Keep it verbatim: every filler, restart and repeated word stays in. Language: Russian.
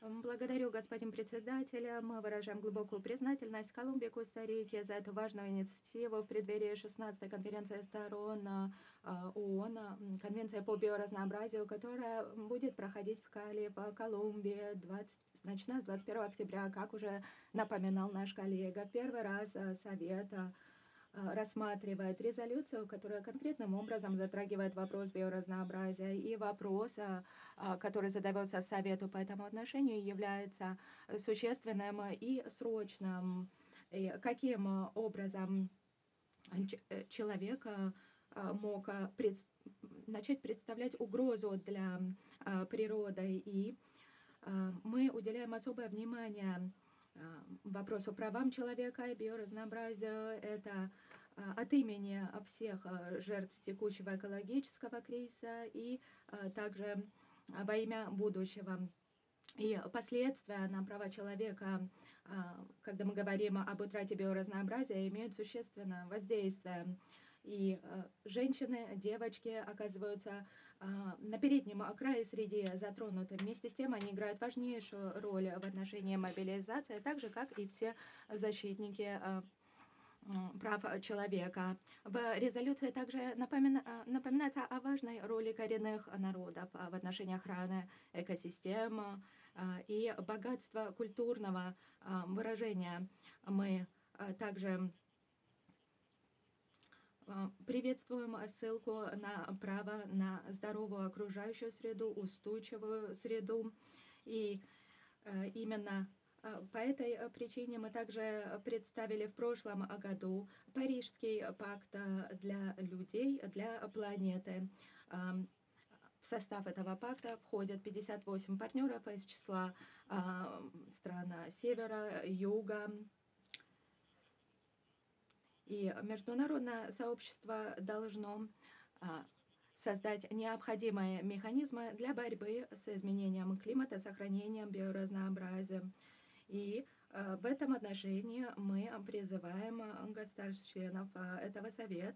М, Благодарю, господин председатель. Мы выражаем глубокую признательность Колумбии и Коста-Рике за эту важную инициативу в преддверии шестнадцатой конференции сторон а, а, ООН, м, Конвенция по биоразнообразию, которая будет проходить в Кали, в Колумбии, двадцать, начиная с двадцать первого октября, как уже напоминал наш коллега. Первый раз а, Совет а, а, рассматривает резолюцию, которая конкретным образом затрагивает вопрос биоразнообразия. И вопрос, а, а, который задается Совету по этому отношению, является существенным и срочным. И каким а, образом ч- э, человек а, а, мог а, пред- начать представлять угрозу для а, природы. И а, мы уделяем особое внимание а, вопросу правам человека и биоразнообразию. Это а, от имени всех а, жертв текущего экологического кризиса и а, также а, во имя будущего. И последствия на права человека, а, когда мы говорим об утрате биоразнообразия, имеют существенное воздействие. И а, женщины, девочки оказываются а, на переднем крае среди затронутых. Вместе с тем они играют важнейшую роль в отношении мобилизации, так же, как и все защитники а, м, прав человека. В резолюции также напомина- а, напоминается о важной роли коренных народов а, в отношении охраны экосистем а, и богатства культурного а, выражения. Мы а, также а, приветствуем ссылку на право на здоровую окружающую среду, устойчивую среду. И э, именно э, по этой э, причине мы также представили в прошлом году Парижский пакт э, для людей, для планеты. Ам, В состав этого пакта входят пятьдесят восемь партнеров из числа а, стран севера, юга, и международное сообщество должно а, создать необходимые механизмы для борьбы с изменением климата, сохранением биоразнообразия. И э, в этом отношении мы призываем э, государств-членов э, этого совета